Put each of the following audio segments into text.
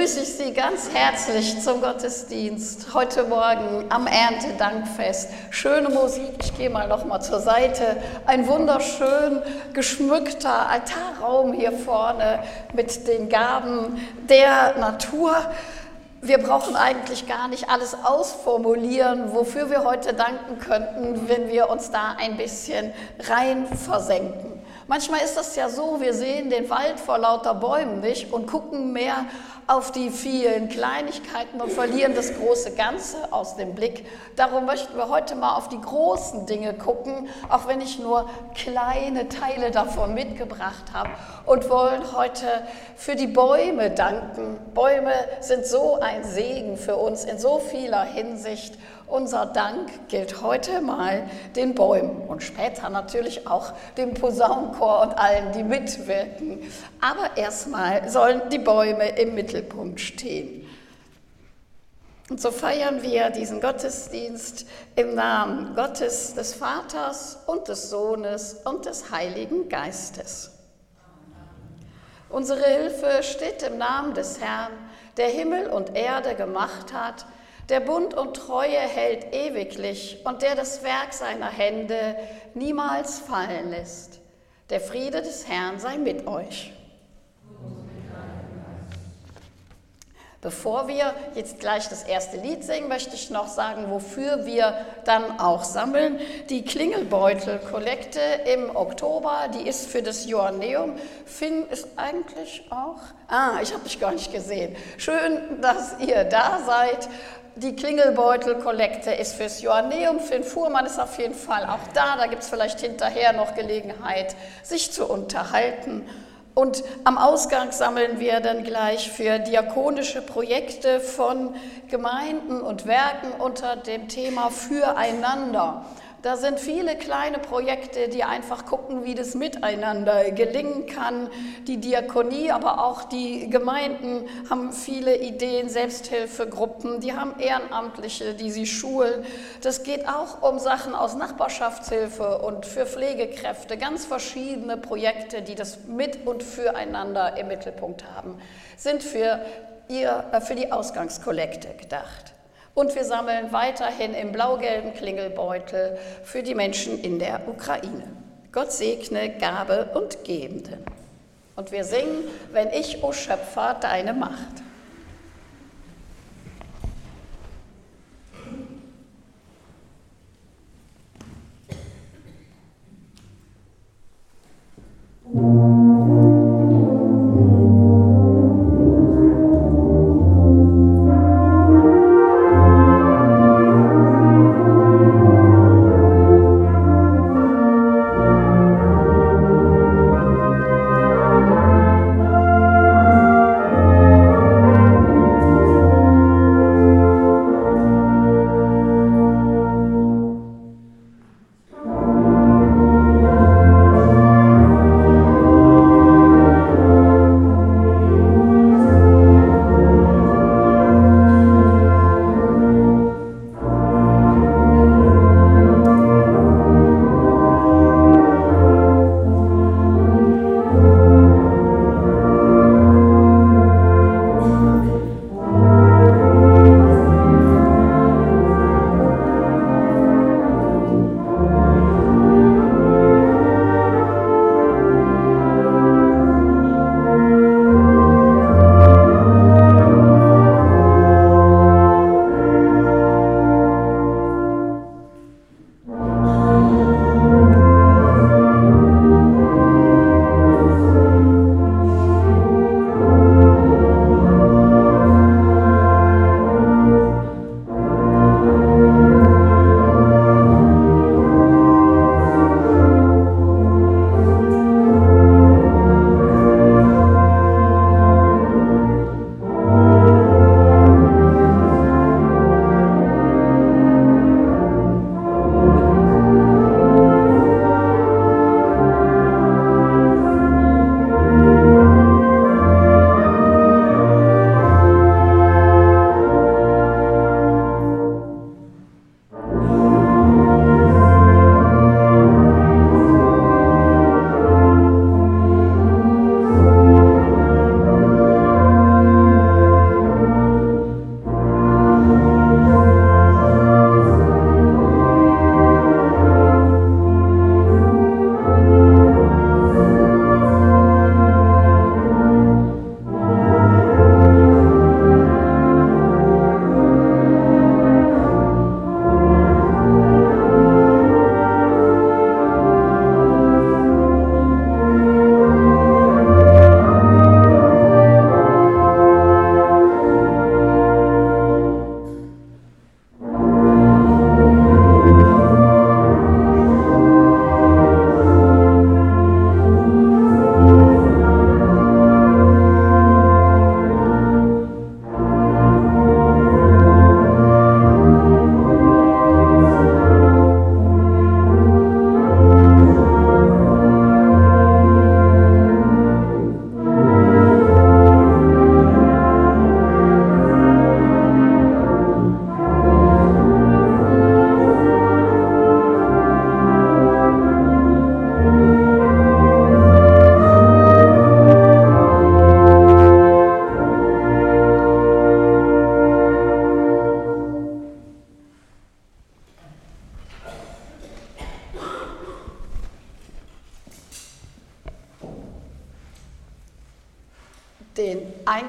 begrüße ich Sie ganz herzlich zum Gottesdienst heute Morgen am Erntedankfest. Schöne Musik, ich gehe mal noch mal zur Seite. Ein wunderschön geschmückter Altarraum hier vorne mit den Gaben der Natur. Wir brauchen eigentlich gar nicht alles ausformulieren, wofür wir heute danken könnten, wenn wir uns da ein bisschen rein versenken. Manchmal ist das ja so, wir sehen den Wald vor lauter Bäumen nicht und gucken mehr auf die vielen Kleinigkeiten und verlieren das große Ganze aus dem Blick. Darum möchten wir heute mal auf die großen Dinge gucken, auch wenn ich nur kleine Teile davon mitgebracht habe, und wollen heute für die Bäume danken. Bäume sind so ein Segen für uns in so vieler Hinsicht. Unser Dank gilt heute mal den Bäumen und später natürlich auch dem Posaunenchor und allen, die mitwirken. Aber erstmal sollen die Bäume im Mittelpunkt stehen. Und so feiern wir diesen Gottesdienst im Namen Gottes, des Vaters und des Sohnes und des Heiligen Geistes. Unsere Hilfe steht im Namen des Herrn, der Himmel und Erde gemacht hat, der Bund und Treue hält ewiglich und der das Werk seiner Hände niemals fallen lässt. Der Friede des Herrn sei mit euch. Bevor wir jetzt gleich das erste Lied singen, möchte ich noch sagen, wofür wir dann auch sammeln. Die Klingelbeutel-Kollekte im Oktober, die ist für das Johanneum. Finn ist eigentlich auch... ich habe dich gar nicht gesehen. Schön, dass ihr da seid. Die Klingelbeutel-Kollekte ist fürs Johanneum. Finn Fuhrmann ist auf jeden Fall auch da. Da gibt es vielleicht hinterher noch Gelegenheit, sich zu unterhalten. Und am Ausgang sammeln wir dann gleich für diakonische Projekte von Gemeinden und Werken unter dem Thema Füreinander. Da sind viele kleine Projekte, die einfach gucken, wie das miteinander gelingen kann. Die Diakonie, aber auch die Gemeinden haben viele Ideen, Selbsthilfegruppen, die haben Ehrenamtliche, die sie schulen. Das geht auch um Sachen aus Nachbarschaftshilfe und für Pflegekräfte. Ganz verschiedene Projekte, die das mit und füreinander im Mittelpunkt haben, sind für die Ausgangskollekte gedacht. Und wir sammeln weiterhin im blau-gelben Klingelbeutel für die Menschen in der Ukraine. Gott segne Gabe und Gebenden. Und wir singen, wenn ich, o Schöpfer, deine Macht.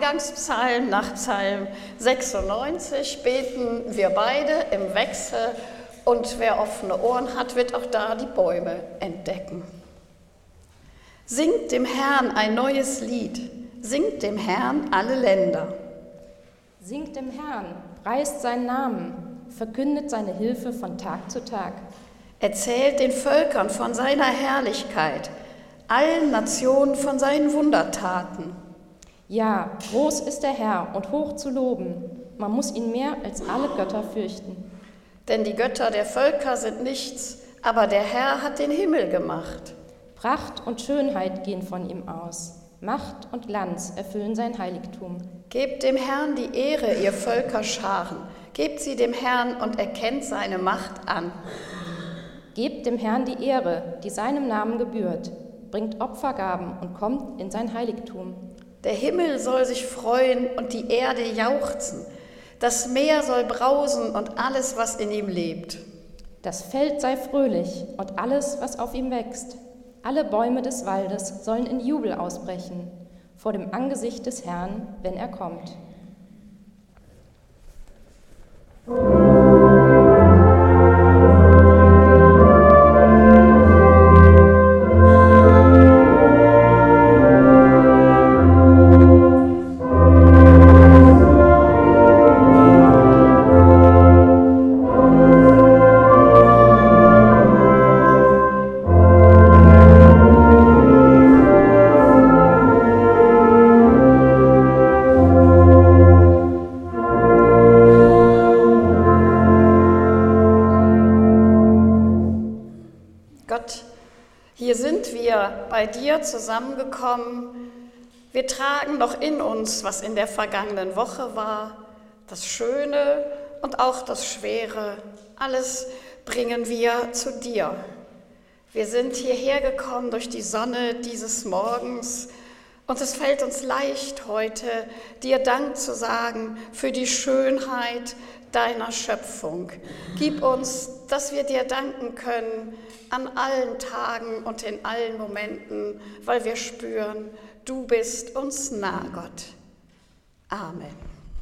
Eingangspsalm nach Psalm 96 beten wir beide im Wechsel und wer offene Ohren hat, wird auch da die Bäume entdecken. Singt dem Herrn ein neues Lied, singt dem Herrn alle Länder. Singt dem Herrn, preist seinen Namen, verkündet seine Hilfe von Tag zu Tag. Erzählt den Völkern von seiner Herrlichkeit, allen Nationen von seinen Wundertaten. Ja, groß ist der Herr und hoch zu loben. Man muss ihn mehr als alle Götter fürchten. Denn die Götter der Völker sind nichts, aber der Herr hat den Himmel gemacht. Pracht und Schönheit gehen von ihm aus. Macht und Glanz erfüllen sein Heiligtum. Gebt dem Herrn die Ehre, ihr Völkerscharen. Gebt sie dem Herrn und erkennt seine Macht an. Gebt dem Herrn die Ehre, die seinem Namen gebührt. Bringt Opfergaben und kommt in sein Heiligtum. Der Himmel soll sich freuen und die Erde jauchzen. Das Meer soll brausen und alles, was in ihm lebt. Das Feld sei fröhlich und alles, was auf ihm wächst. Alle Bäume des Waldes sollen in Jubel ausbrechen, vor dem Angesicht des Herrn, wenn er kommt. Bei dir zusammengekommen. Wir tragen noch in uns, was in der vergangenen Woche war, das Schöne und auch das Schwere. Alles bringen wir zu dir. Wir sind hierher gekommen durch die Sonne dieses Morgens und es fällt uns leicht heute, dir Dank zu sagen für die Schönheit deiner Schöpfung. Gib uns, dass wir dir danken können an allen Tagen und in allen Momenten, weil wir spüren, du bist uns nah, Gott. Amen.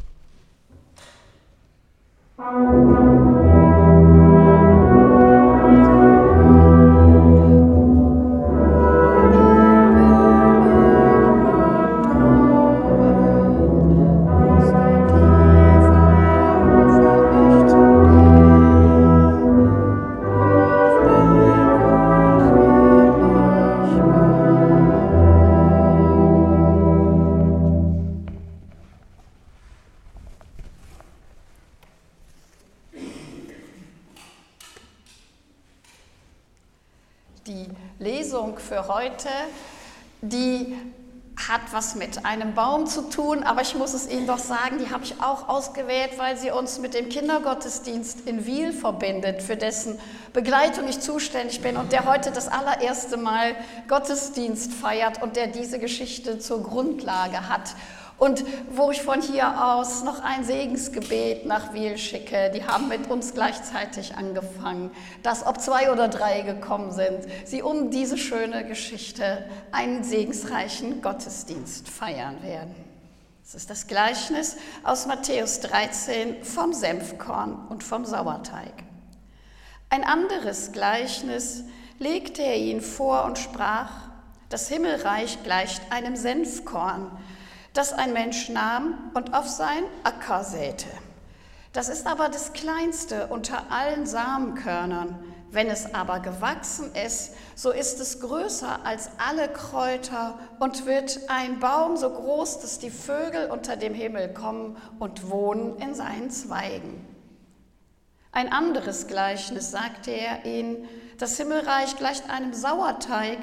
Die Lesung für heute, die hat was mit einem Baum zu tun, aber ich muss es Ihnen doch sagen, die habe ich auch ausgewählt, weil sie uns mit dem Kindergottesdienst in Wil verbindet, für dessen Begleitung ich zuständig bin und der heute das allererste Mal Gottesdienst feiert und der diese Geschichte zur Grundlage hat. Und wo ich von hier aus noch ein Segensgebet nach Wil schicke, die haben mit uns gleichzeitig angefangen, dass ob 2 oder 3 gekommen sind, sie um diese schöne Geschichte einen segensreichen Gottesdienst feiern werden. Das ist das Gleichnis aus Matthäus 13 vom Senfkorn und vom Sauerteig. Ein anderes Gleichnis legte er ihnen vor und sprach: Das Himmelreich gleicht einem Senfkorn, das ein Mensch nahm und auf sein Acker säte. Das ist aber das Kleinste unter allen Samenkörnern. Wenn es aber gewachsen ist, so ist es größer als alle Kräuter und wird ein Baum so groß, dass die Vögel unter dem Himmel kommen und wohnen in seinen Zweigen. Ein anderes Gleichnis sagte er ihnen: Das Himmelreich gleicht einem Sauerteig,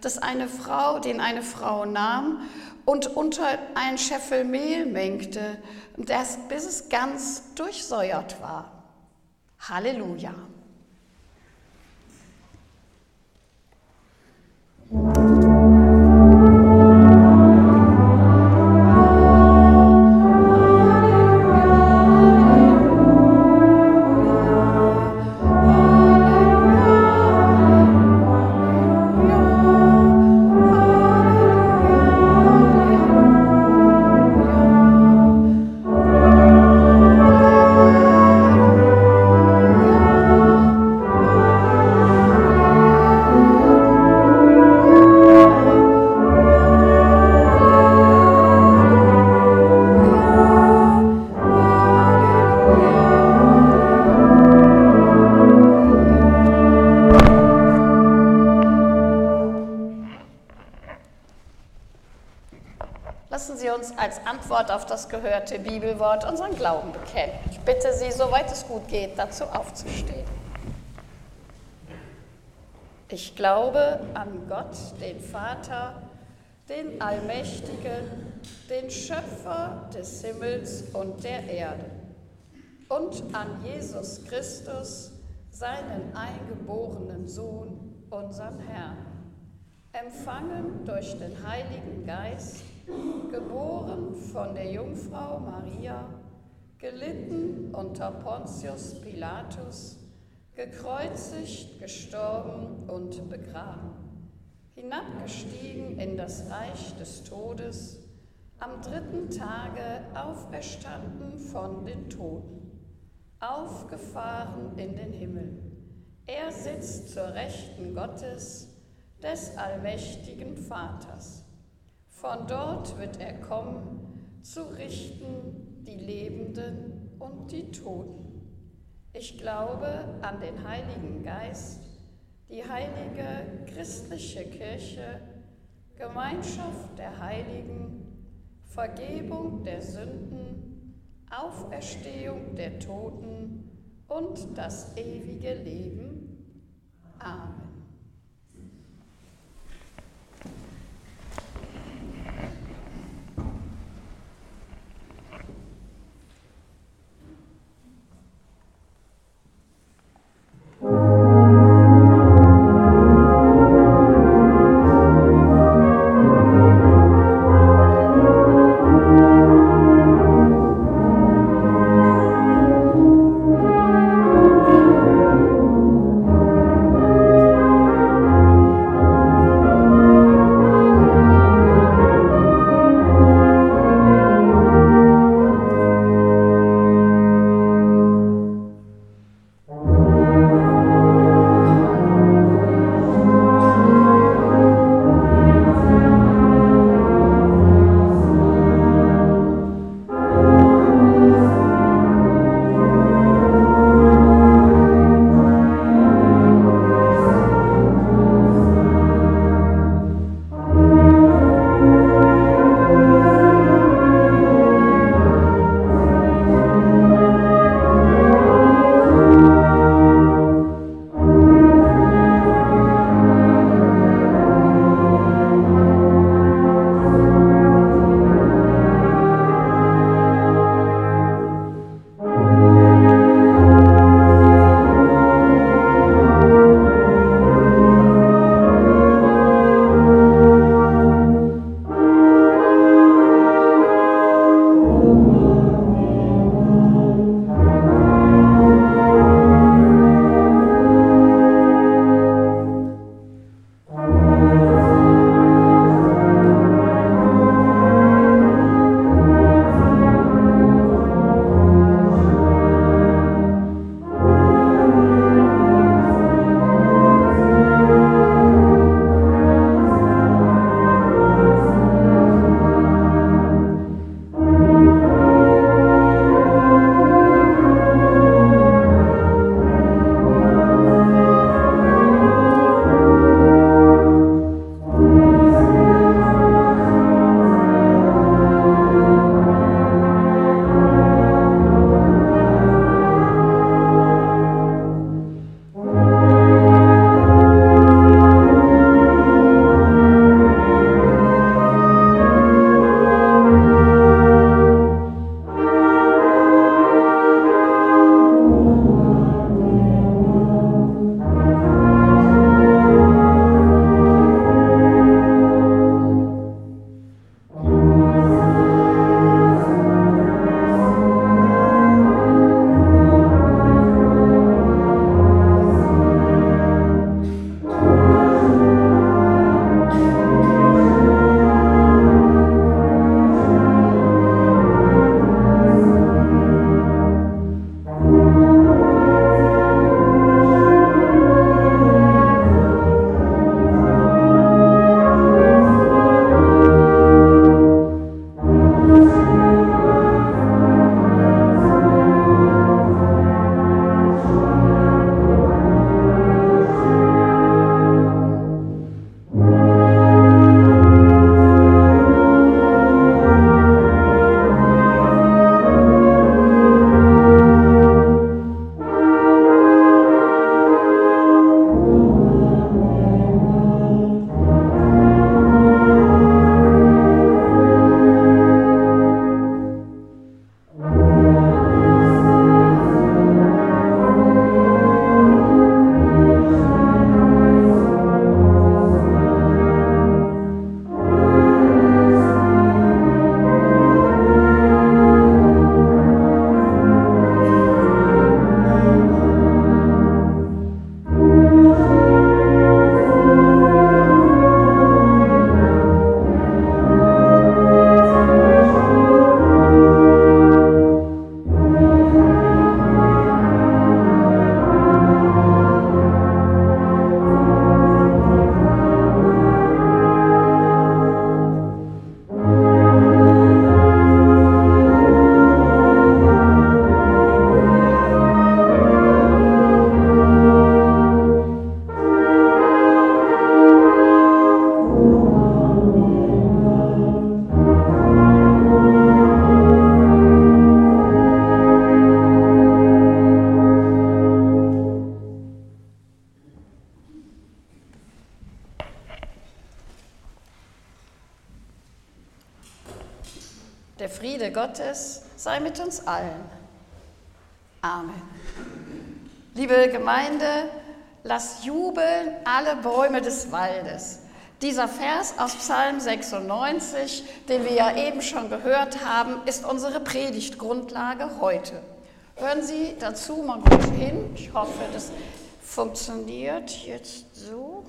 den eine Frau nahm und unter einen Scheffel Mehl mengte, bis es ganz durchsäuert war. Halleluja! Antwort auf das gehörte Bibelwort unseren Glauben bekennen. Ich bitte Sie, soweit es gut geht, dazu aufzustehen. Ich glaube an Gott, den Vater, den Allmächtigen, den Schöpfer des Himmels und der Erde, und an Jesus Christus, seinen eingeborenen Sohn, unseren Herrn, empfangen durch den Heiligen Geist, geboren von der Jungfrau Maria, gelitten unter Pontius Pilatus, gekreuzigt, gestorben und begraben, hinabgestiegen in das Reich des Todes, am 3. Tage auferstanden von den Toten, aufgefahren in den Himmel. Er sitzt zur Rechten Gottes, des allmächtigen Vaters. Von dort wird er kommen, zu richten die Lebenden und die Toten. Ich glaube an den Heiligen Geist, die heilige christliche Kirche, Gemeinschaft der Heiligen, Vergebung der Sünden, Auferstehung der Toten und das ewige Leben. Amen. Gottes sei mit uns allen. Amen. Liebe Gemeinde, lass jubeln alle Bäume des Waldes. Dieser Vers aus Psalm 96, den wir ja eben schon gehört haben, ist unsere Predigtgrundlage heute. Hören Sie dazu mal gut hin. Ich hoffe, das funktioniert jetzt so.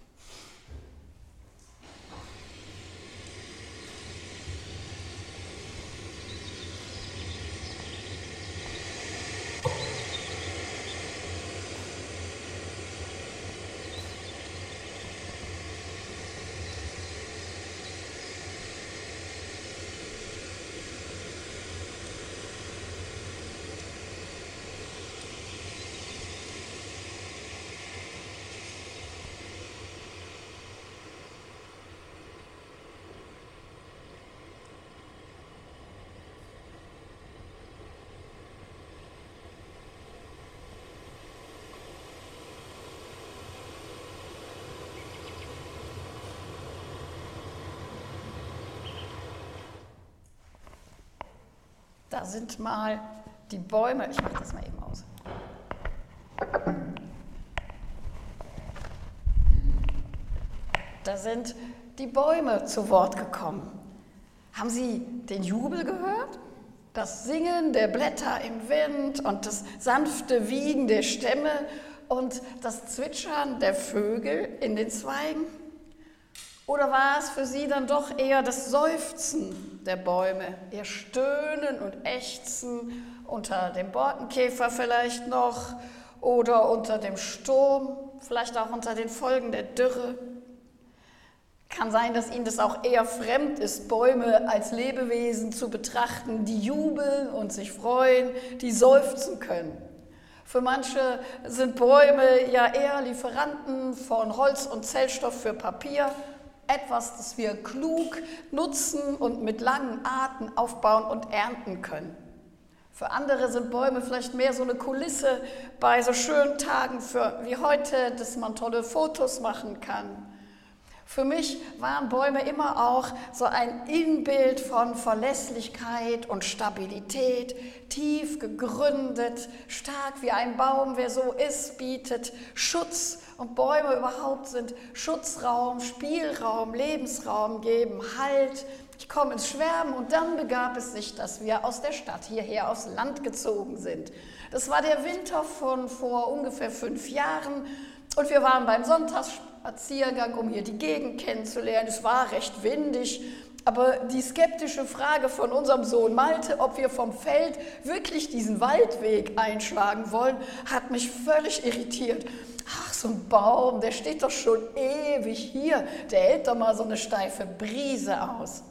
Da sind mal die Bäume, ich mache das mal eben aus. Da sind die Bäume zu Wort gekommen. Haben Sie den Jubel gehört? Das Singen der Blätter im Wind und das sanfte Wiegen der Stämme und das Zwitschern der Vögel in den Zweigen? Oder war es für Sie dann doch eher das Seufzen der Bäume, ihr Stöhnen und Ächzen unter dem Borkenkäfer vielleicht noch oder unter dem Sturm, vielleicht auch unter den Folgen der Dürre? Kann sein, dass Ihnen das auch eher fremd ist, Bäume als Lebewesen zu betrachten, die jubeln und sich freuen, die seufzen können. Für manche sind Bäume ja eher Lieferanten von Holz und Zellstoff für Papier, etwas, das wir klug nutzen und mit langen Arten aufbauen und ernten können. Für andere sind Bäume vielleicht mehr so eine Kulisse bei so schönen Tagen wie heute, dass man tolle Fotos machen kann. Für mich waren Bäume immer auch so ein Inbild von Verlässlichkeit und Stabilität, tief gegründet, stark wie ein Baum, wer so ist, bietet Schutz. Und Bäume überhaupt sind Schutzraum, Spielraum, Lebensraum, geben Halt. Ich komme ins Schwärmen und dann begab es sich, dass wir aus der Stadt hierher aufs Land gezogen sind. Das war der Winter von vor ungefähr 5 Jahren und wir waren beim Sonntagsspaziergang, um hier die Gegend kennenzulernen. Es war recht windig, aber die skeptische Frage von unserem Sohn Malte, ob wir vom Feld wirklich diesen Waldweg einschlagen wollen, hat mich völlig irritiert. Ach, so ein Baum, der steht doch schon ewig hier, der hält doch mal so eine steife Brise aus.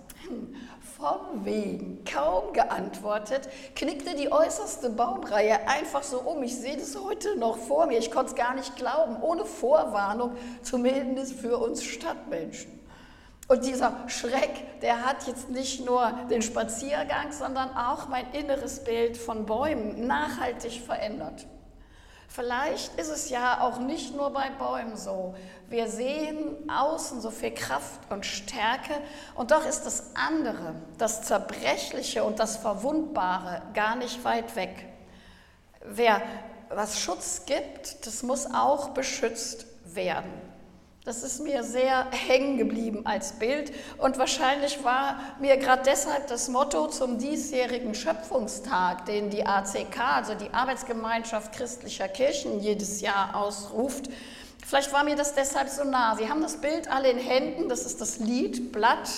Von wegen, kaum geantwortet, knickte die äußerste Baumreihe einfach so um. Ich sehe das heute noch vor mir, ich konnte es gar nicht glauben, ohne Vorwarnung, zumindest für uns Stadtmenschen. Und dieser Schreck, der hat jetzt nicht nur den Spaziergang, sondern auch mein inneres Bild von Bäumen nachhaltig verändert. Vielleicht ist es ja auch nicht nur bei Bäumen so. Wir sehen außen so viel Kraft und Stärke und doch ist das andere, das Zerbrechliche und das Verwundbare gar nicht weit weg. Wer was Schutz gibt, das muss auch beschützt werden. Das ist mir sehr hängen geblieben als Bild und wahrscheinlich war mir gerade deshalb das Motto zum diesjährigen Schöpfungstag, den die ACK, also die Arbeitsgemeinschaft christlicher Kirchen, jedes Jahr ausruft. Vielleicht war mir das deshalb so nah. Sie haben das Bild alle in Händen, das ist das Liedblatt.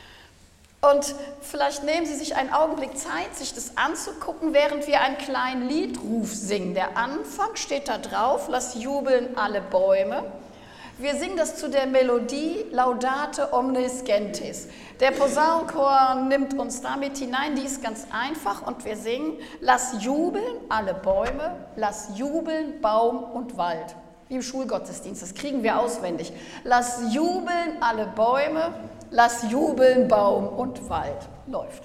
Und vielleicht nehmen Sie sich einen Augenblick Zeit, sich das anzugucken, während wir einen kleinen Liedruf singen. Der Anfang steht da drauf, lass jubeln alle Bäume. Wir singen das zu der Melodie Laudate omnes gentes. Der Posaunenchor nimmt uns damit hinein, die ist ganz einfach und wir singen, lass jubeln alle Bäume, lass jubeln Baum und Wald. Wie im Schulgottesdienst, das kriegen wir auswendig. Lass jubeln alle Bäume, lass jubeln Baum und Wald. Läuft.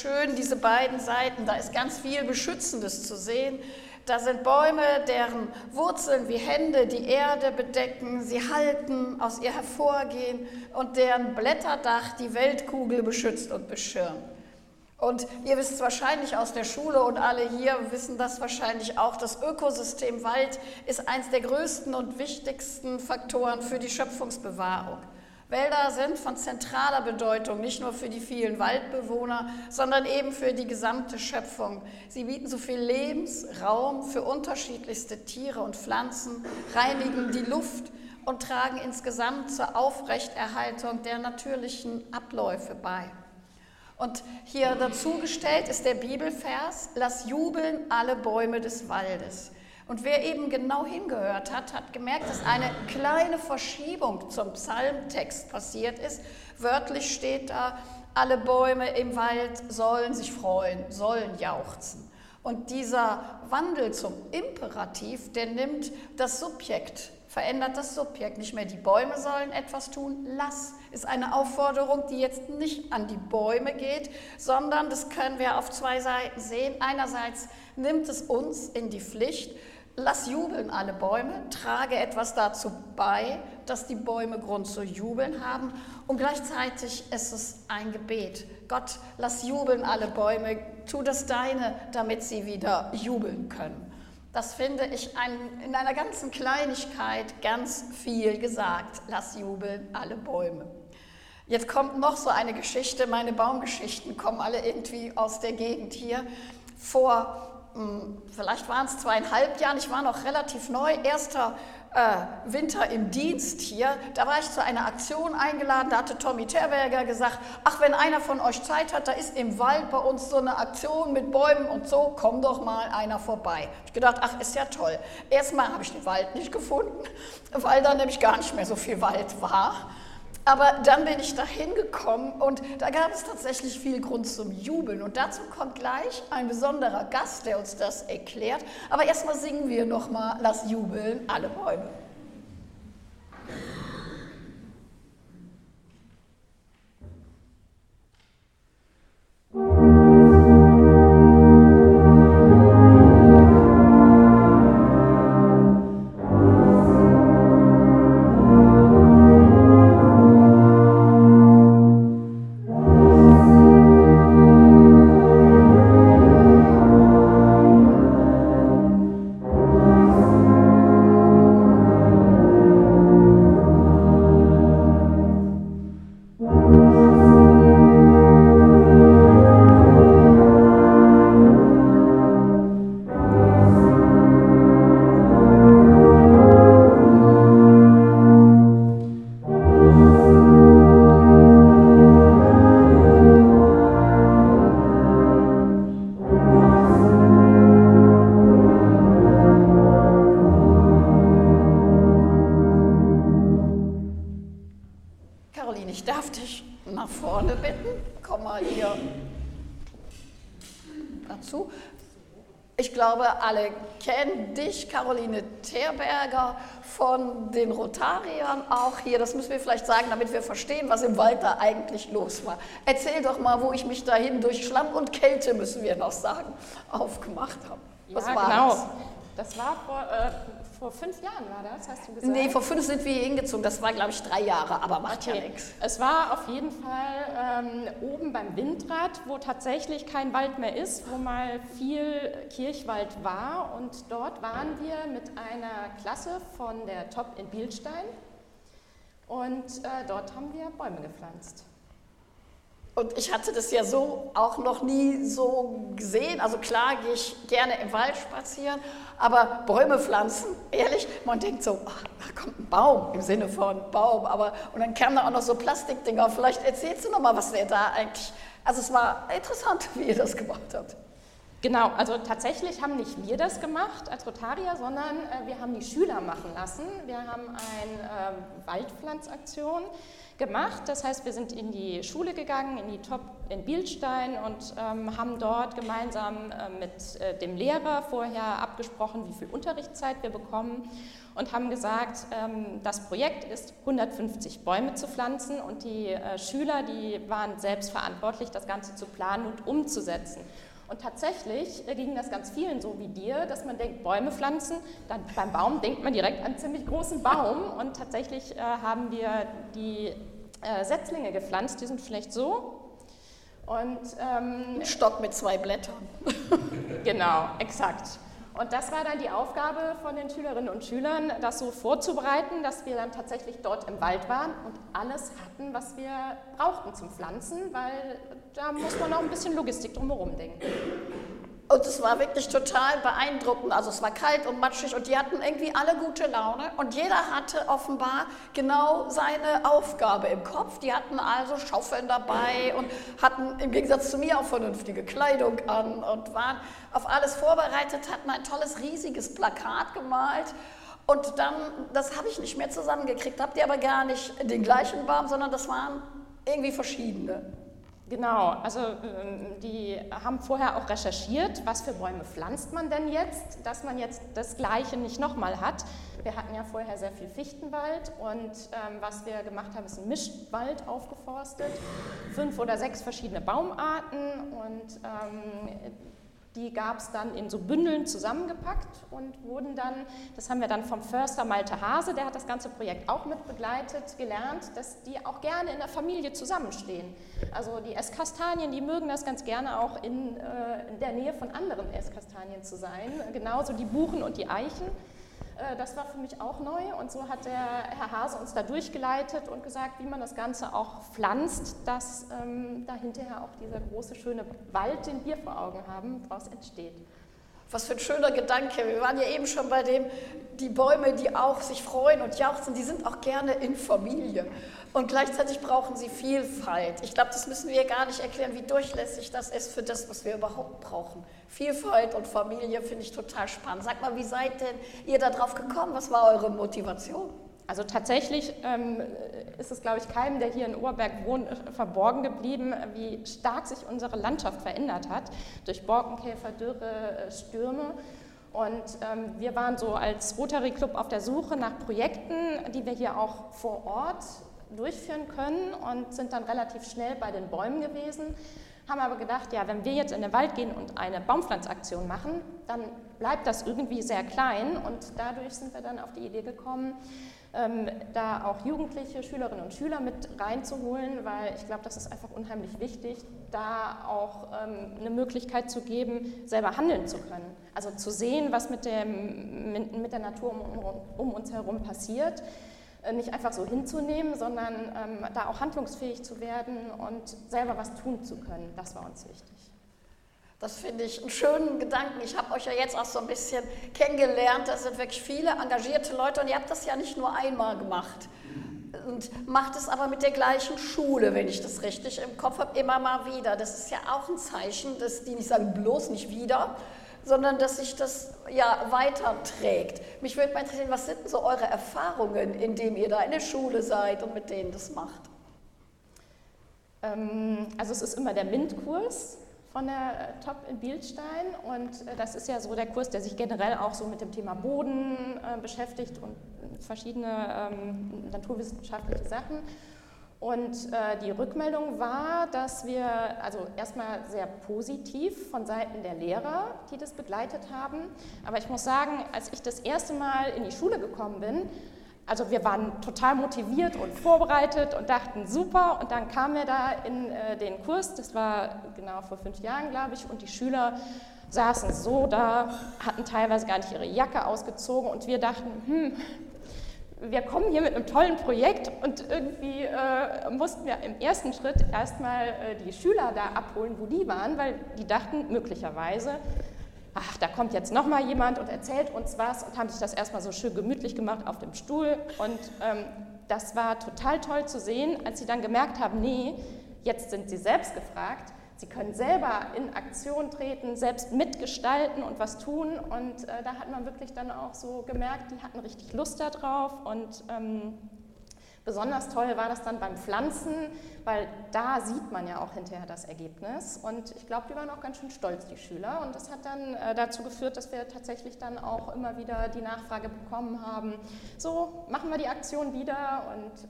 schön, diese beiden Seiten. Da ist ganz viel Beschützendes zu sehen. Da sind Bäume, deren Wurzeln wie Hände die Erde bedecken, sie halten, aus ihr hervorgehen und deren Blätterdach die Weltkugel beschützt und beschirmt. Und ihr wisst es wahrscheinlich aus der Schule und alle hier wissen das wahrscheinlich auch, das Ökosystem Wald ist eines der größten und wichtigsten Faktoren für die Schöpfungsbewahrung. Wälder sind von zentraler Bedeutung, nicht nur für die vielen Waldbewohner, sondern eben für die gesamte Schöpfung. Sie bieten so viel Lebensraum für unterschiedlichste Tiere und Pflanzen, reinigen die Luft und tragen insgesamt zur Aufrechterhaltung der natürlichen Abläufe bei. Und hier dazu gestellt ist der Bibelvers: Lass jubeln alle Bäume des Waldes. Und wer eben genau hingehört hat, hat gemerkt, dass eine kleine Verschiebung zum Psalmtext passiert ist. Wörtlich steht da, alle Bäume im Wald sollen sich freuen, sollen jauchzen. Und dieser Wandel zum Imperativ, der nimmt das Subjekt, verändert das Subjekt. Nicht mehr die Bäume sollen etwas tun, lass, ist eine Aufforderung, die jetzt nicht an die Bäume geht, sondern, das können wir auf zwei Seiten sehen, einerseits nimmt es uns in die Pflicht, lass jubeln alle Bäume, trage etwas dazu bei, dass die Bäume Grund zu jubeln haben, und gleichzeitig ist es ein Gebet. Gott, lass jubeln alle Bäume, tu das Deine, damit sie wieder jubeln können. Das finde ich in einer ganzen Kleinigkeit ganz viel gesagt. Lass jubeln alle Bäume. Jetzt kommt noch so eine Geschichte. Meine Baumgeschichten kommen alle irgendwie aus der Gegend hier. Vielleicht waren es 2,5 Jahren, ich war noch relativ neu, erster Winter im Dienst hier, da war ich zu einer Aktion eingeladen, da hatte Tommy Terberger gesagt, ach, wenn einer von euch Zeit hat, da ist im Wald bei uns so eine Aktion mit Bäumen und so, komm doch mal einer vorbei. Ich gedacht, ach, ist ja toll. Erstmal habe ich den Wald nicht gefunden, weil da nämlich gar nicht mehr so viel Wald war. Aber dann bin ich da hingekommen und da gab es tatsächlich viel Grund zum Jubeln. Und dazu kommt gleich ein besonderer Gast, der uns das erklärt. Aber erstmal singen wir nochmal, lass jubeln alle Bäume. Caroline, ich darf dich nach vorne bitten. Komm mal hier dazu. Ich glaube, alle kennen dich, Caroline Terberger, von den Rotariern auch hier. Das müssen wir vielleicht sagen, damit wir verstehen, was im Wald da eigentlich los war. Erzähl doch mal, wo ich mich dahin durch Schlamm und Kälte, müssen wir noch sagen, aufgemacht habe. Was war genau. das? Das war vor 5 Jahren, war das, hast du gesagt? Nee, vor 5 sind wir hier hingezogen. Das war, glaube ich, 3 Jahre, aber macht ja nichts. Es war auf jeden Fall oben beim Windrad, wo tatsächlich kein Wald mehr ist, wo mal viel Kirchwald war. Und dort waren wir mit einer Klasse von der Top in Bielstein. Und dort haben wir Bäume gepflanzt. Und ich hatte das ja so auch noch nie so gesehen. Also klar gehe ich gerne im Wald spazieren, aber Bäume pflanzen, ehrlich, man denkt so, ach, da kommt ein Baum im Sinne von Baum. Und dann kamen da auch noch so Plastikdinger. Vielleicht erzählst du noch mal, was wir da eigentlich... Also es war interessant, wie ihr das gemacht habt. Genau, also tatsächlich haben nicht wir das gemacht als Rotarier, sondern wir haben die Schüler machen lassen. Wir haben eine Waldpflanzaktion gemacht, das heißt, wir sind in die Schule gegangen, in die Top in Bilstein und haben dort gemeinsam mit dem Lehrer vorher abgesprochen, wie viel Unterrichtszeit wir bekommen und haben gesagt, das Projekt ist 150 Bäume zu pflanzen und die Schüler, die waren selbst verantwortlich, das Ganze zu planen und umzusetzen. Und tatsächlich ging das ganz vielen so wie dir, dass man denkt, Bäume pflanzen, dann beim Baum denkt man direkt an einen ziemlich großen Baum und tatsächlich haben wir die Setzlinge gepflanzt, die sind vielleicht so. Und, ein Stock mit 2 Blättern. Genau, exakt. Und das war dann die Aufgabe von den Schülerinnen und Schülern, das so vorzubereiten, dass wir dann tatsächlich dort im Wald waren und alles hatten, was wir brauchten zum Pflanzen, weil da muss man auch ein bisschen Logistik drumherum denken. Und es war wirklich total beeindruckend. Also es war kalt und matschig und die hatten irgendwie alle gute Laune und jeder hatte offenbar genau seine Aufgabe im Kopf. Die hatten also Schaufeln dabei und hatten im Gegensatz zu mir auch vernünftige Kleidung an und waren auf alles vorbereitet, hatten ein tolles, riesiges Plakat gemalt. Und dann, das habe ich nicht mehr zusammengekriegt, habt ihr aber gar nicht den gleichen Baum, sondern das waren irgendwie verschiedene. Genau, also die haben vorher auch recherchiert, was für Bäume pflanzt man denn jetzt, dass man jetzt das Gleiche nicht nochmal hat. Wir hatten ja vorher sehr viel Fichtenwald und was wir gemacht haben, ist ein Mischwald aufgeforstet, 5 oder 6 verschiedene Baumarten und die gab es dann in so Bündeln zusammengepackt und wurden dann, das haben wir dann vom Förster Malte Hase, der hat das ganze Projekt auch mit begleitet, gelernt, dass die auch gerne in der Familie zusammenstehen. Also die Esskastanien, die mögen das ganz gerne auch in der Nähe von anderen Esskastanien zu sein, genauso die Buchen und die Eichen. Das war für mich auch neu und so hat der Herr Hase uns da durchgeleitet und gesagt, wie man das Ganze auch pflanzt, dass da hinterher auch dieser große, schöne Wald, den wir vor Augen haben, daraus entsteht. Was für ein schöner Gedanke. Wir waren ja eben schon bei dem, die Bäume, die auch sich freuen und jauchzen, die sind auch gerne in Familie. Und gleichzeitig brauchen sie Vielfalt. Ich glaube, das müssen wir gar nicht erklären, wie durchlässig das ist für das, was wir überhaupt brauchen. Vielfalt und Familie finde ich total spannend. Sag mal, wie seid denn ihr da drauf gekommen? Was war eure Motivation? Also tatsächlich ist es, glaube ich, keinem, der hier in Oberberg wohnt, verborgen geblieben, wie stark sich unsere Landschaft verändert hat durch Borkenkäfer, Dürre, Stürme. Und wir waren so als Rotary Club auf der Suche nach Projekten, die wir hier auch vor Ort durchführen können und sind dann relativ schnell bei den Bäumen gewesen, haben aber gedacht, ja, wenn wir jetzt in den Wald gehen und eine Baumpflanzaktion machen, dann bleibt das irgendwie sehr klein und dadurch sind wir dann auf die Idee gekommen, da auch jugendliche Schülerinnen und Schüler mit reinzuholen, weil ich glaube, das ist einfach unheimlich wichtig, da auch eine Möglichkeit zu geben, selber handeln zu können. Also zu sehen, was mit der Natur um uns herum passiert, nicht einfach so hinzunehmen, sondern da auch handlungsfähig zu werden und selber was tun zu können. Das war uns wichtig. Das finde ich einen schönen Gedanken. Ich habe euch ja jetzt auch so ein bisschen kennengelernt. Da sind wirklich viele engagierte Leute und ihr habt das ja nicht nur einmal gemacht. Und macht es aber mit der gleichen Schule, wenn ich das richtig im Kopf habe, immer mal wieder. Das ist ja auch ein Zeichen, dass die nicht sagen, bloß nicht wieder, sondern dass sich das ja weiterträgt. Mich würde mal interessieren, was sind denn so eure Erfahrungen, indem ihr da in der Schule seid und mit denen das macht? Also es ist immer der MINT-Kurs von der Top in Bilstein und das ist ja so der Kurs, der sich generell auch so mit dem Thema Boden beschäftigt und verschiedene naturwissenschaftliche Sachen. Und die Rückmeldung war, dass wir also erstmal sehr positiv von Seiten der Lehrer, die das begleitet haben. Aber ich muss sagen, als ich das erste Mal in die Schule gekommen bin, also wir waren total motiviert und vorbereitet und dachten, super. Und dann kamen wir da in den Kurs, das war genau vor 5 Jahren, glaube ich, und die Schüler saßen so da, hatten teilweise gar nicht ihre Jacke ausgezogen und wir dachten, wir kommen hier mit einem tollen Projekt und irgendwie mussten wir im ersten Schritt erstmal die Schüler da abholen, wo die waren, weil die dachten möglicherweise, ach, da kommt jetzt nochmal jemand und erzählt uns was und haben sich das erstmal so schön gemütlich gemacht auf dem Stuhl und das war total toll zu sehen, als sie dann gemerkt haben, nee, jetzt sind sie selbst gefragt, sie können selber in Aktion treten, selbst mitgestalten und was tun. Und da hat man wirklich dann auch so gemerkt, die hatten richtig Lust darauf. Und besonders toll war das dann beim Pflanzen, weil da sieht man ja auch hinterher das Ergebnis. Und ich glaube, die waren auch ganz schön stolz, die Schüler. Und das hat dann dazu geführt, dass wir tatsächlich dann auch immer wieder die Nachfrage bekommen haben, so, machen wir die Aktion wieder.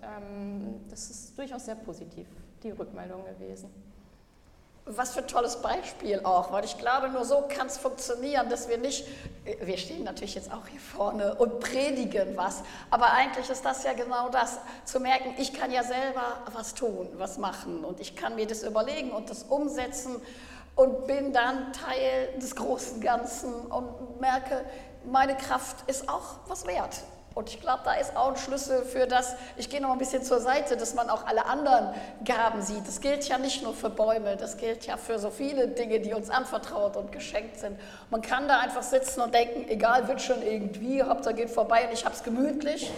Und das ist durchaus sehr positiv, die Rückmeldung gewesen. Was für ein tolles Beispiel auch, weil ich glaube, nur so kann es funktionieren, dass wir nicht, wir stehen natürlich jetzt auch hier vorne und predigen was, aber eigentlich ist das ja genau das, zu merken, ich kann ja selber was tun, was machen und ich kann mir das überlegen und das umsetzen und bin dann Teil des großen Ganzen und merke, meine Kraft ist auch was wert. Und ich glaube, da ist auch ein Schlüssel für das, ich gehe noch ein bisschen zur Seite, dass man auch alle anderen Gaben sieht. Das gilt ja nicht nur für Bäume, das gilt ja für so viele Dinge, die uns anvertraut und geschenkt sind. Man kann da einfach sitzen und denken, egal, wird schon irgendwie, Hauptsache geht vorbei und ich habe es gemütlich.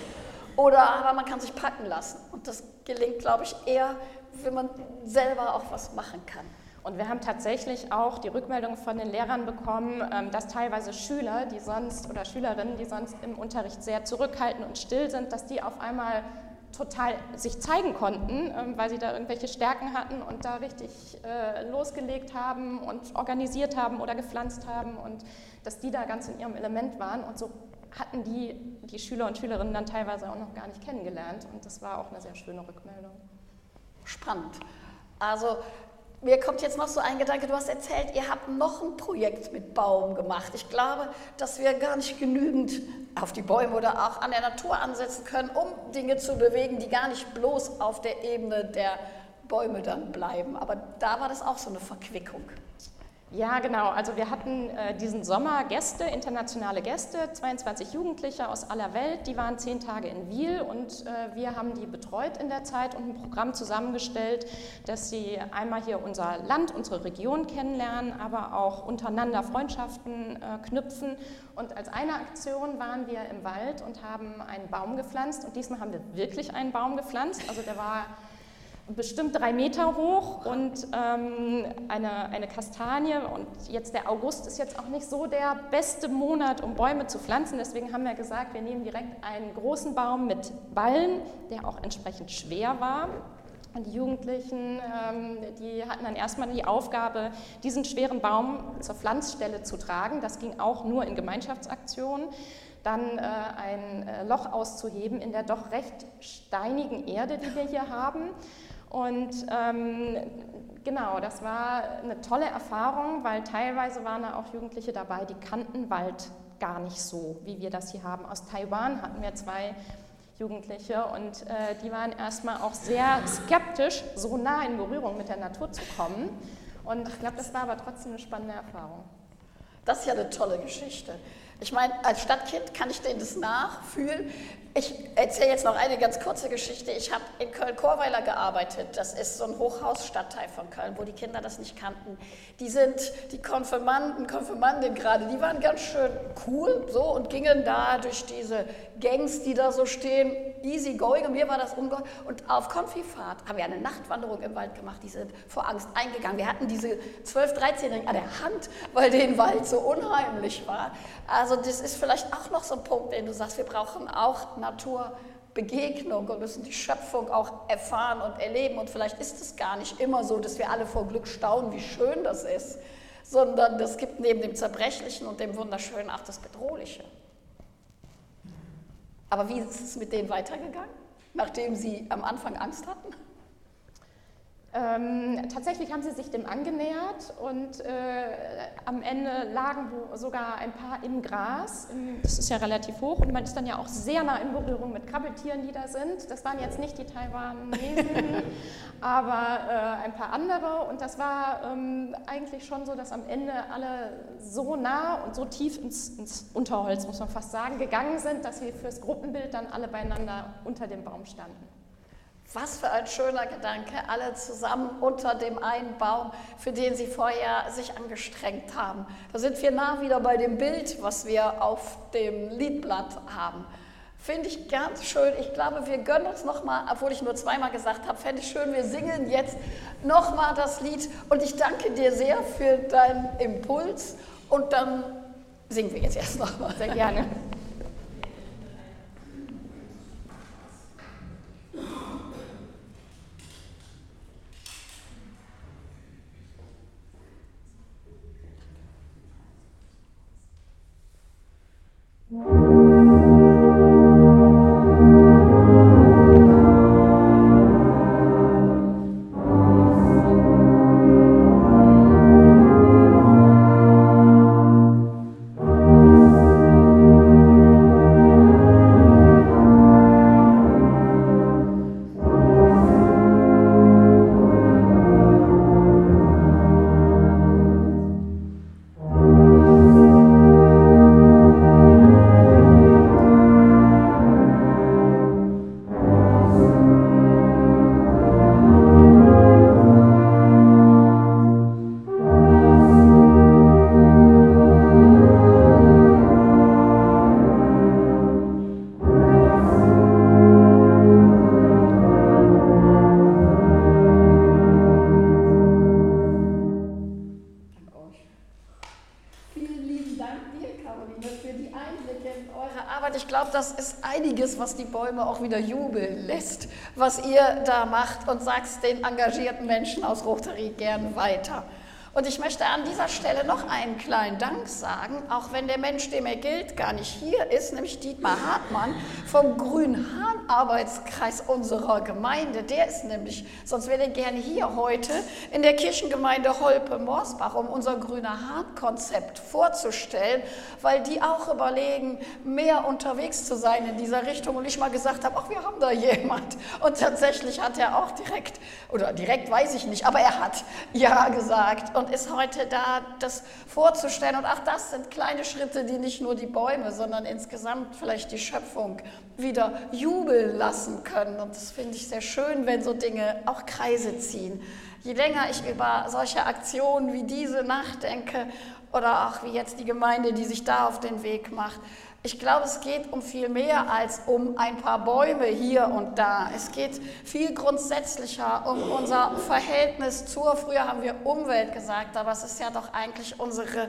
Aber man kann sich packen lassen. Und das gelingt, glaube ich, eher, wenn man selber auch was machen kann. Und wir haben tatsächlich auch die Rückmeldung von den Lehrern bekommen, dass teilweise Schüler, die sonst oder Schülerinnen, die sonst im Unterricht sehr zurückhaltend und still sind, dass die auf einmal total sich zeigen konnten, weil sie da irgendwelche Stärken hatten und da richtig losgelegt haben und organisiert haben oder gepflanzt haben und dass die da ganz in ihrem Element waren. Und so hatten die Schüler und Schülerinnen dann teilweise auch noch gar nicht kennengelernt. Und das war auch eine sehr schöne Rückmeldung. Spannend. Also mir kommt jetzt noch so ein Gedanke, du hast erzählt, ihr habt noch ein Projekt mit Baum gemacht. Ich glaube, dass wir gar nicht genügend auf die Bäume oder auch an der Natur ansetzen können, um Dinge zu bewegen, die gar nicht bloß auf der Ebene der Bäume dann bleiben. Aber da war das auch so eine Verquickung. Ja, genau. Also wir hatten diesen Sommer Gäste, internationale Gäste, 22 Jugendliche aus aller Welt, die waren 10 Tage in Wil und wir haben die betreut in der Zeit und ein Programm zusammengestellt, dass sie einmal hier unser Land, unsere Region kennenlernen, aber auch untereinander Freundschaften knüpfen. Und als eine Aktion waren wir im Wald und haben einen Baum gepflanzt und diesmal haben wir wirklich einen Baum gepflanzt. Also der war bestimmt 3 Meter hoch und eine Kastanie und jetzt der August ist jetzt auch nicht so der beste Monat, um Bäume zu pflanzen, deswegen haben wir gesagt, wir nehmen direkt einen großen Baum mit Ballen, der auch entsprechend schwer war. Und die Jugendlichen, die hatten dann erstmal die Aufgabe, diesen schweren Baum zur Pflanzstelle zu tragen, das ging auch nur in Gemeinschaftsaktionen. Dann ein Loch auszuheben in der doch recht steinigen Erde, die wir hier haben. Und genau, das war eine tolle Erfahrung, weil teilweise waren da auch Jugendliche dabei, die kannten Wald gar nicht so, wie wir das hier haben. Aus Taiwan hatten wir 2 Jugendliche und die waren erstmal auch sehr skeptisch, so nah in Berührung mit der Natur zu kommen. Und ich glaube, das war aber trotzdem eine spannende Erfahrung. Das ist ja eine tolle Geschichte. Ich meine, als Stadtkind kann ich denen das nachfühlen. Ich erzähle jetzt noch eine ganz kurze Geschichte. Ich habe in Köln-Chorweiler gearbeitet. Das ist so ein Hochhausstadtteil von Köln, wo die Kinder das nicht kannten. Die Konfirmanden, Konfirmandinnen gerade, die waren ganz schön cool so und gingen da durch diese Gangs, die da so stehen, easy going. Und mir war das ungeheuer. Und auf Konfifahrt haben wir eine Nachtwanderung im Wald gemacht. Die sind vor Angst eingegangen. Wir hatten diese 12-, 13-Jährigen an der Hand, weil der Wald so unheimlich war. Also das ist vielleicht auch noch so ein Punkt, den du sagst, wir brauchen auch Naturbegegnung und müssen die Schöpfung auch erfahren und erleben. Und vielleicht ist es gar nicht immer so, dass wir alle vor Glück staunen, wie schön das ist, sondern es gibt neben dem Zerbrechlichen und dem Wunderschönen auch das Bedrohliche. Aber wie ist es mit denen weitergegangen, nachdem sie am Anfang Angst hatten? Tatsächlich haben sie sich dem angenähert und am Ende lagen sogar ein paar im Gras. Das ist ja relativ hoch und man ist dann ja auch sehr nah in Berührung mit Krabbeltieren, die da sind. Das waren jetzt nicht die Taiwanesen, aber ein paar andere. Und das war eigentlich schon so, dass am Ende alle so nah und so tief ins Unterholz, muss man fast sagen, gegangen sind, dass sie fürs Gruppenbild dann alle beieinander unter dem Baum standen. Was für ein schöner Gedanke, alle zusammen unter dem einen Baum, für den sie vorher sich angestrengt haben. Da sind wir nah wieder bei dem Bild, was wir auf dem Liedblatt haben. Finde ich ganz schön. Ich glaube, wir gönnen uns nochmal, obwohl ich nur zweimal gesagt habe, fände ich schön, wir singen jetzt nochmal das Lied. Und ich danke dir sehr für deinen Impuls. Und dann singen wir jetzt erst nochmal. Sehr gerne. Das ist einiges, was die Bäume auch wieder jubeln lässt, was ihr da macht, und sagst den engagierten Menschen aus Rotary gern weiter. Und ich möchte an dieser Stelle noch einen kleinen Dank sagen, auch wenn der Mensch, dem er gilt, gar nicht hier ist, nämlich Dietmar Hartmann vom Grün-Hahn-Arbeitskreis unserer Gemeinde. Der ist nämlich, sonst wäre er gerne hier heute, in der Kirchengemeinde Holpe-Morsbach, um unser Grüner-Hahn-Konzept vorzustellen, weil die auch überlegen, mehr unterwegs zu sein in dieser Richtung. Und ich mal gesagt habe, ach, wir haben da jemand. Und tatsächlich hat er auch direkt weiß ich nicht, aber er hat ja gesagt und ist heute da, das vorzustellen. Und auch das sind kleine Schritte, die nicht nur die Bäume, sondern insgesamt vielleicht die Schöpfung wieder jubeln lassen können. Und das finde ich sehr schön, wenn so Dinge auch Kreise ziehen. Je länger ich über solche Aktionen wie diese nachdenke oder auch wie jetzt die Gemeinde, die sich da auf den Weg macht, ich glaube, es geht um viel mehr als um ein paar Bäume hier und da. Es geht viel grundsätzlicher um unser Verhältnis zur, früher haben wir Umwelt gesagt, aber es ist ja doch eigentlich unsere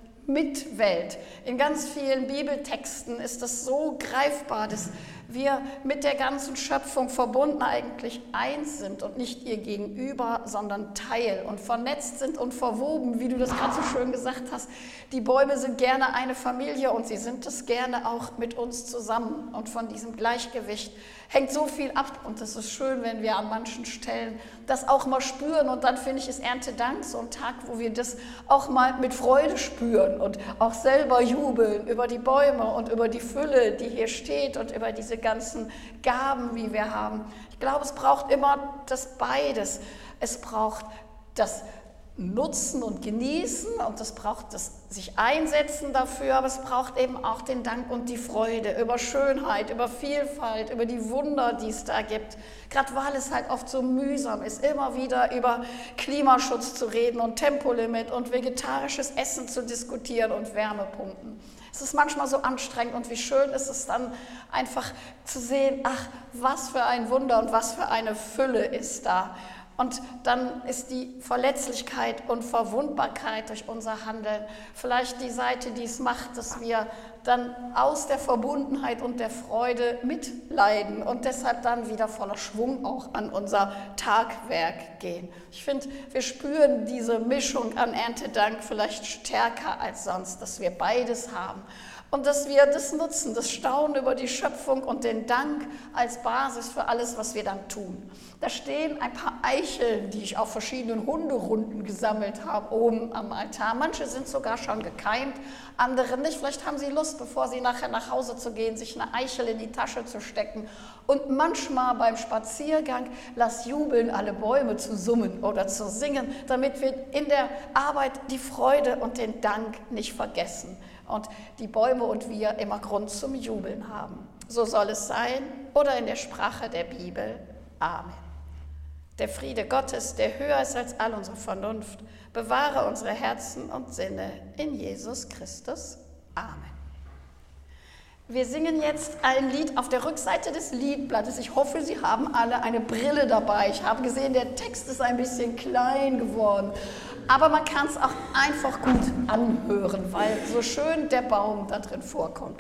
Mitwelt. In ganz vielen Bibeltexten ist es so greifbar, dass wir mit der ganzen Schöpfung verbunden eigentlich eins sind und nicht ihr Gegenüber, sondern Teil und vernetzt sind und verwoben, wie du das gerade so schön gesagt hast. Die Bäume sind gerne eine Familie und sie sind es gerne auch mit uns zusammen. Und von diesem Gleichgewicht hängt so viel ab und es ist schön, wenn wir an manchen Stellen das auch mal spüren. Und dann finde ich, ist Erntedank so ein Tag, wo wir das auch mal mit Freude spüren und auch selber jubeln über die Bäume und über die Fülle, die hier steht und über diese ganzen Gaben, wie wir haben. Ich glaube, es braucht immer das beides. Es braucht das Nutzen und Genießen und es braucht das sich einsetzen dafür, aber es braucht eben auch den Dank und die Freude über Schönheit, über Vielfalt, über die Wunder, die es da gibt. Gerade weil es halt oft so mühsam ist, immer wieder über Klimaschutz zu reden und Tempolimit und vegetarisches Essen zu diskutieren und Wärmepumpen. Es ist manchmal so anstrengend und wie schön ist es dann einfach zu sehen, ach, was für ein Wunder und was für eine Fülle ist da. Und dann ist die Verletzlichkeit und Verwundbarkeit durch unser Handeln vielleicht die Seite, die es macht, dass wir dann aus der Verbundenheit und der Freude mitleiden und deshalb dann wieder voller Schwung auch an unser Tagwerk gehen. Ich finde, wir spüren diese Mischung an Erntedank vielleicht stärker als sonst, dass wir beides haben. Und dass wir das nutzen, das Staunen über die Schöpfung und den Dank als Basis für alles, was wir dann tun. Da stehen ein paar Eicheln, die ich auf verschiedenen Hunderunden gesammelt habe, oben am Altar. Manche sind sogar schon gekeimt, andere nicht. Vielleicht haben sie Lust, bevor sie nachher nach Hause zu gehen, sich eine Eichel in die Tasche zu stecken. Und manchmal beim Spaziergang, lass jubeln alle Bäume zu summen oder zu singen, damit wir in der Arbeit die Freude und den Dank nicht vergessen. Und die Bäume und wir immer Grund zum Jubeln haben. So soll es sein oder in der Sprache der Bibel. Amen. Der Friede Gottes, der höher ist als all unsere Vernunft, bewahre unsere Herzen und Sinne in Jesus Christus. Amen. Wir singen jetzt ein Lied auf der Rückseite des Liedblattes. Ich hoffe, Sie haben alle eine Brille dabei. Ich habe gesehen, der Text ist ein bisschen klein geworden. Aber man kann es auch einfach gut anhören, weil so schön der Baum da drin vorkommt.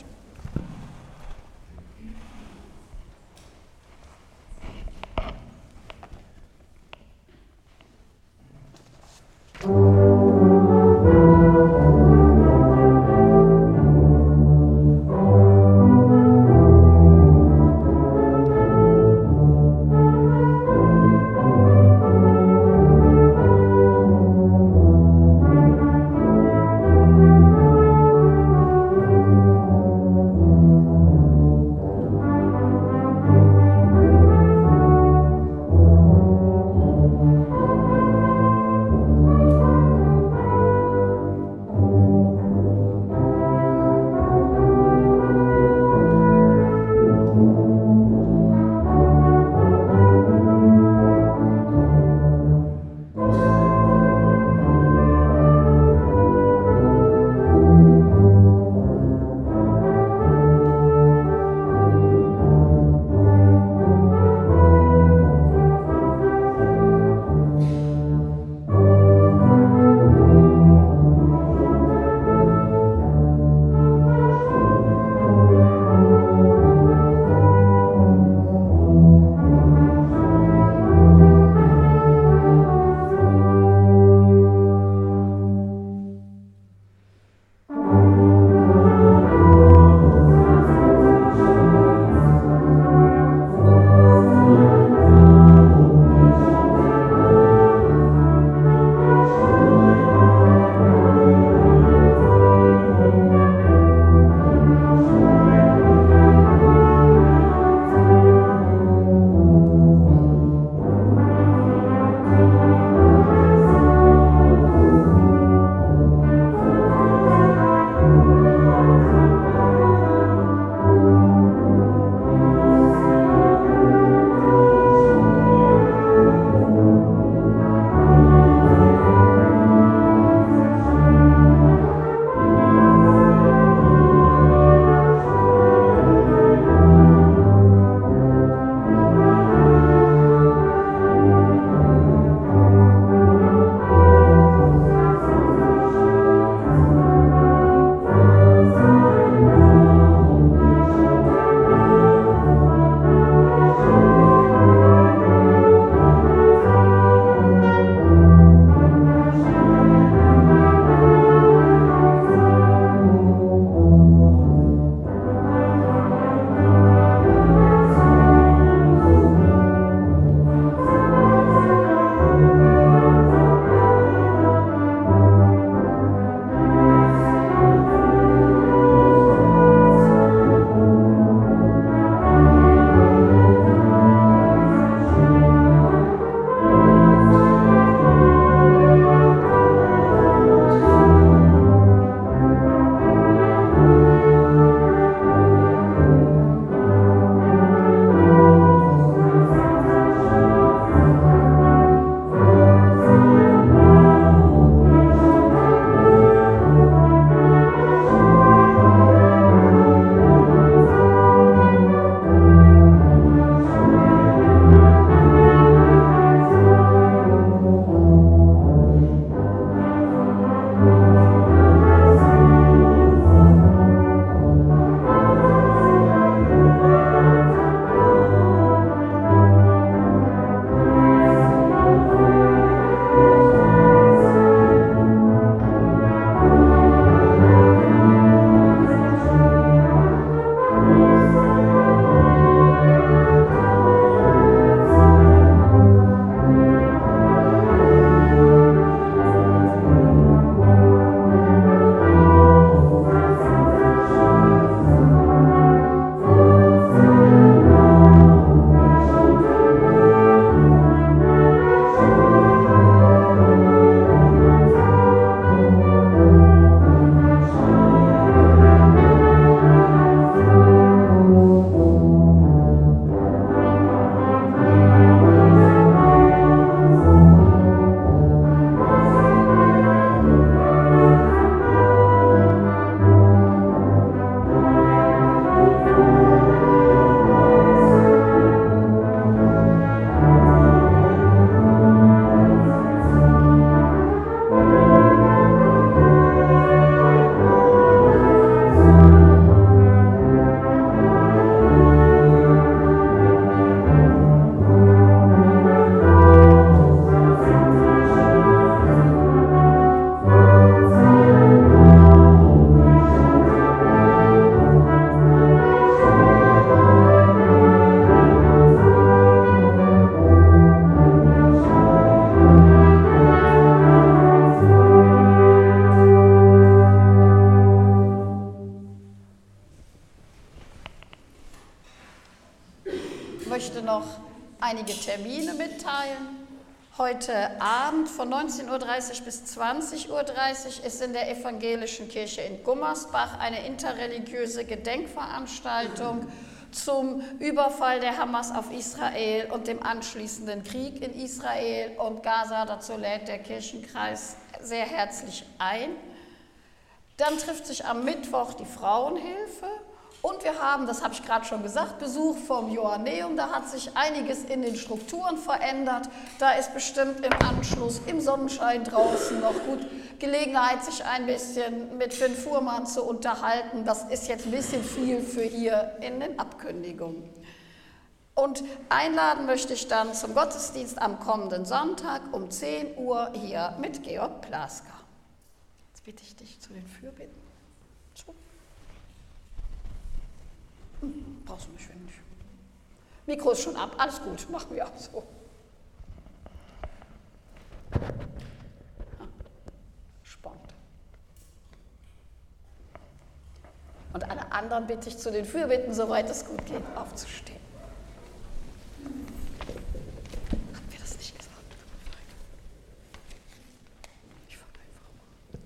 einige Termine mitteilen. Heute Abend von 19:30 Uhr bis 20:30 Uhr ist in der Evangelischen Kirche in Gummersbach eine interreligiöse Gedenkveranstaltung zum Überfall der Hamas auf Israel und dem anschließenden Krieg in Israel und Gaza. Dazu lädt der Kirchenkreis sehr herzlich ein. Dann trifft sich am Mittwoch die Frauenhilfe. Und wir haben, das habe ich gerade schon gesagt, Besuch vom Johanneum. Da hat sich einiges in den Strukturen verändert. Da ist bestimmt im Anschluss, im Sonnenschein draußen noch gut Gelegenheit, sich ein bisschen mit Finn Fuhrmann zu unterhalten. Das ist jetzt ein bisschen viel für hier in den Abkündigungen. Und einladen möchte ich dann zum Gottesdienst am kommenden Sonntag um 10 Uhr hier mit Georg Plaska. Jetzt bitte ich dich zu den Fürbitten. So. Brauchst du mich, wenn nicht. Mikro ist schon ab, alles gut, machen wir auch so. Spont. Und alle anderen bitte ich zu den Fürbitten, soweit es gut geht, aufzustehen. Haben wir das nicht gesagt? Ich fange einfach mal.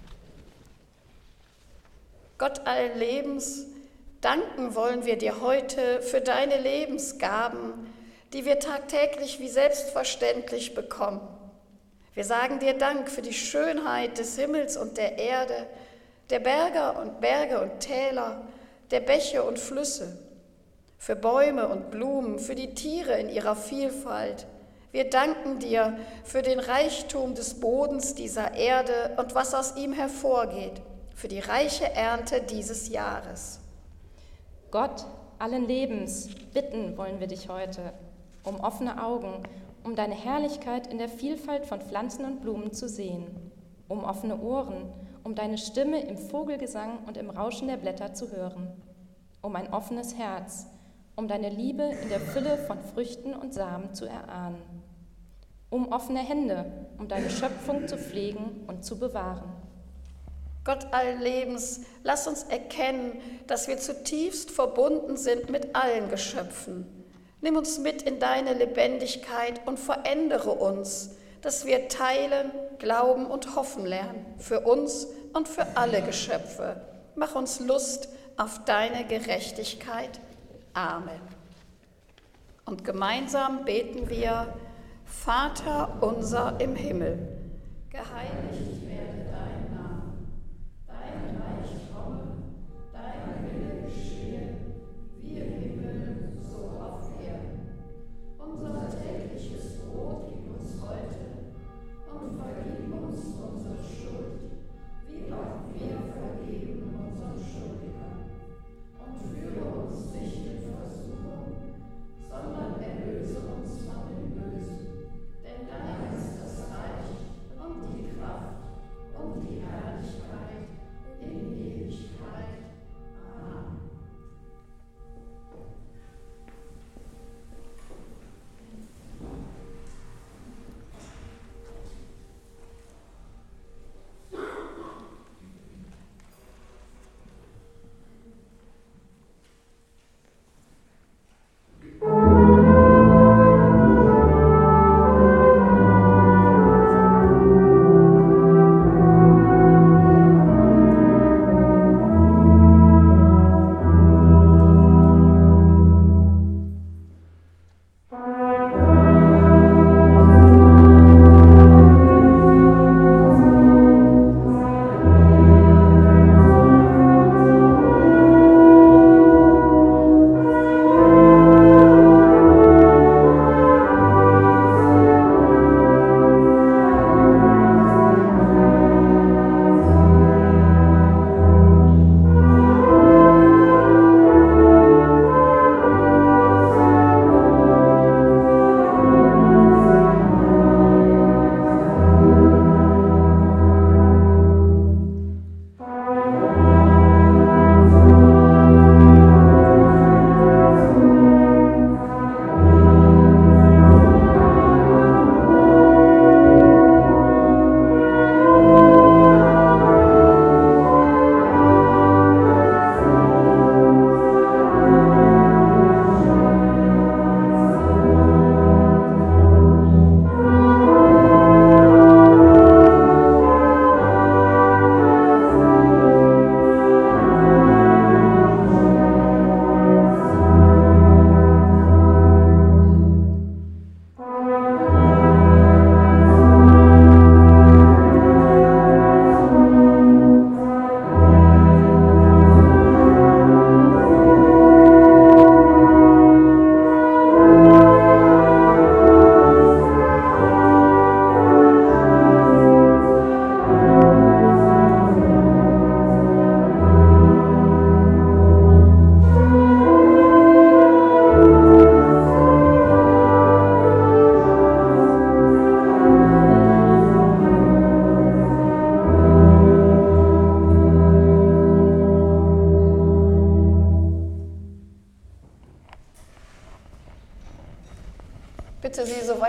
Gott allen Lebens, danken wollen wir dir heute für deine Lebensgaben, die wir tagtäglich wie selbstverständlich bekommen. Wir sagen dir Dank für die Schönheit des Himmels und der Erde, der Berge und Täler, der Bäche und Flüsse, für Bäume und Blumen, für die Tiere in ihrer Vielfalt. Wir danken dir für den Reichtum des Bodens dieser Erde und was aus ihm hervorgeht, für die reiche Ernte dieses Jahres. Gott allen Lebens, bitten wollen wir dich heute um offene Augen, um deine Herrlichkeit in der Vielfalt von Pflanzen und Blumen zu sehen, um offene Ohren, um deine Stimme im Vogelgesang und im Rauschen der Blätter zu hören, um ein offenes Herz, um deine Liebe in der Fülle von Früchten und Samen zu erahnen, um offene Hände, um deine Schöpfung zu pflegen und zu bewahren. Gott allen Lebens, lass uns erkennen, dass wir zutiefst verbunden sind mit allen Geschöpfen. Nimm uns mit in deine Lebendigkeit und verändere uns, dass wir teilen, glauben und hoffen lernen, für uns und für alle Geschöpfe. Mach uns Lust auf deine Gerechtigkeit. Amen. Und gemeinsam beten wir: Vater unser im Himmel, geheiligt werde dein Name. Dein Reich komme, dein Wille geschehe, wie im Himmel, so auf Erden. Unser tägliches Brot gib uns heute und vergib uns unsere Schuld, wie auch wir vergeben unseren Schuldigern. Und führe uns nicht in Versuchung, sondern erlöse uns von dem Bösen. Denn dein ist das Reich und die Kraft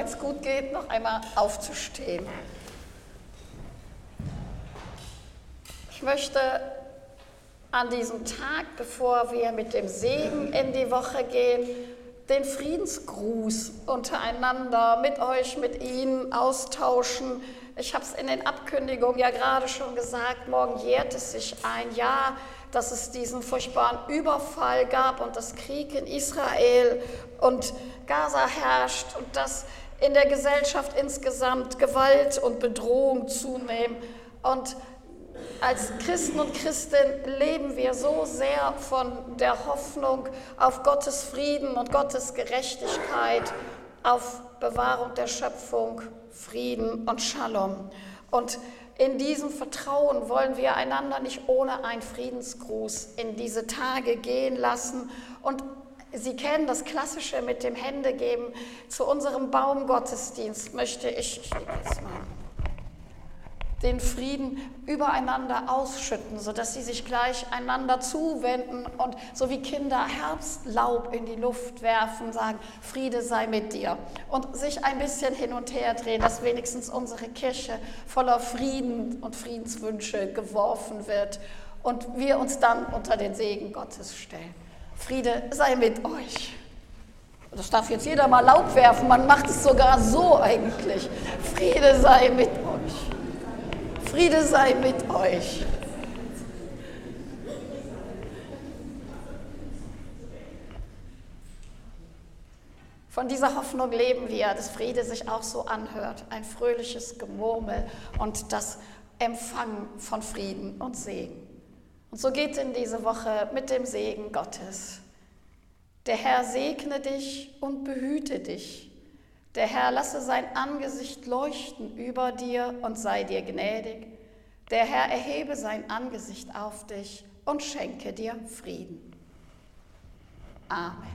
es gut geht, noch einmal aufzustehen. Ich möchte an diesem Tag, bevor wir mit dem Segen in die Woche gehen, den Friedensgruß untereinander mit euch, mit Ihnen austauschen. Ich habe es in den Abkündigungen ja gerade schon gesagt, morgen jährt es sich ein Jahr, dass es diesen furchtbaren Überfall gab und dass Krieg in Israel und Gaza herrscht und dass in der Gesellschaft insgesamt Gewalt und Bedrohung zunehmen. Und als Christen und Christinnen leben wir so sehr von der Hoffnung auf Gottes Frieden und Gottes Gerechtigkeit, auf Bewahrung der Schöpfung, Frieden und Shalom. Und in diesem Vertrauen wollen wir einander nicht ohne einen Friedensgruß in diese Tage gehen lassen. Und Sie kennen das Klassische mit dem Händegeben. Zu unserem Baumgottesdienst möchte ich lege jetzt mal den Frieden übereinander ausschütten, sodass sie sich gleich einander zuwenden und so wie Kinder Herbstlaub in die Luft werfen, sagen, Friede sei mit dir. Und sich ein bisschen hin und her drehen, dass wenigstens unsere Kirche voller Frieden und Friedenswünsche geworfen wird und wir uns dann unter den Segen Gottes stellen. Friede sei mit euch. Das darf jetzt jeder mal laut werfen, man macht es sogar so eigentlich. Friede sei mit euch. Friede sei mit euch. Von dieser Hoffnung leben wir, dass Friede sich auch so anhört, ein fröhliches Gemurmel und das Empfangen von Frieden und Segen. Und so geht in diese Woche mit dem Segen Gottes. Der Herr segne dich und behüte dich. Der Herr lasse sein Angesicht leuchten über dir und sei dir gnädig. Der Herr erhebe sein Angesicht auf dich und schenke dir Frieden. Amen.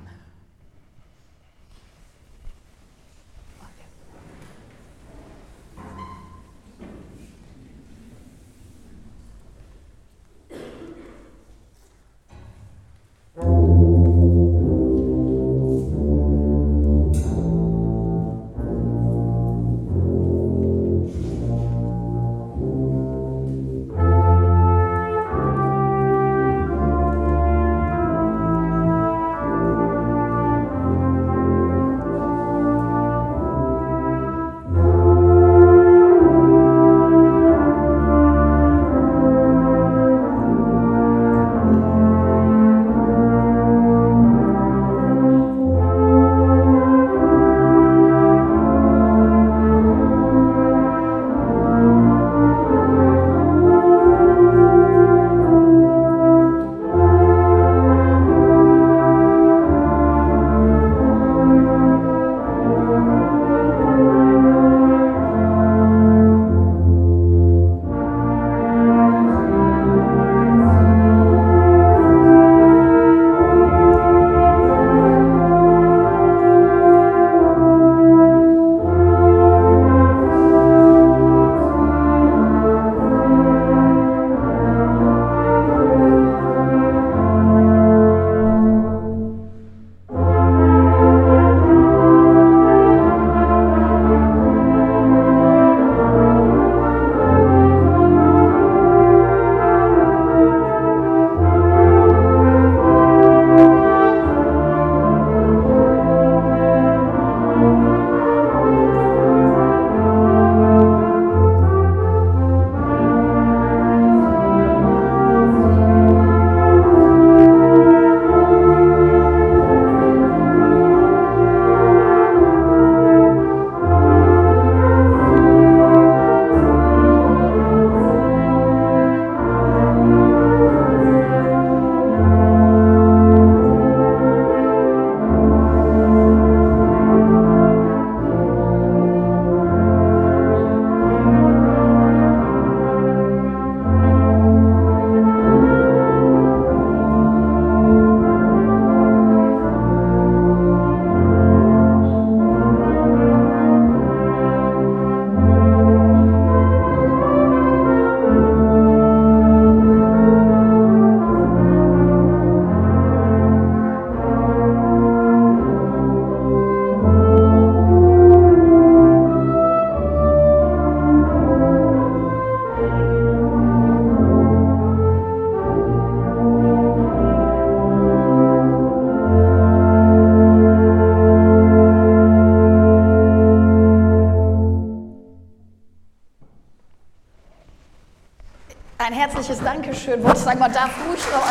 Dankeschön, wollte ich sagen, man darf ruhig noch.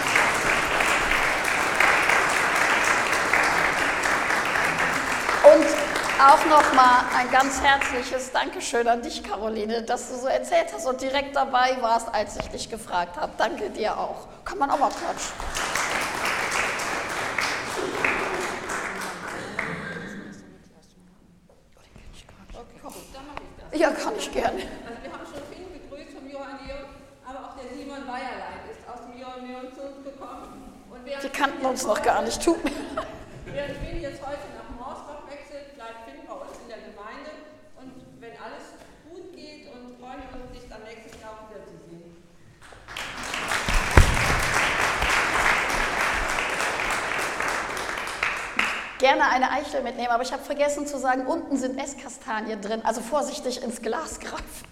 Und auch nochmal ein ganz herzliches Dankeschön an dich, Caroline, dass du so erzählt hast und direkt dabei warst, als ich dich gefragt habe. Danke dir auch. Kann man auch mal klatschen. Ja, kann ich gerne. Also wir haben schon viele begrüßt vom Johanneum, aber auch der Simon Weierlein ist aus dem Johanneum zu uns gekommen. Und Die kannten uns noch gar nicht, tut mir. Während Finn jetzt heute nach Morsbach wechselt, bleibt Finn bei uns in der Gemeinde. Und wenn alles gut geht, und freuen wir uns, dich am nächsten Jahr auch wieder zu sehen. Gerne eine Eichel mitnehmen, aber ich habe vergessen zu sagen, unten sind Esskastanien drin, also vorsichtig ins Glas greifen.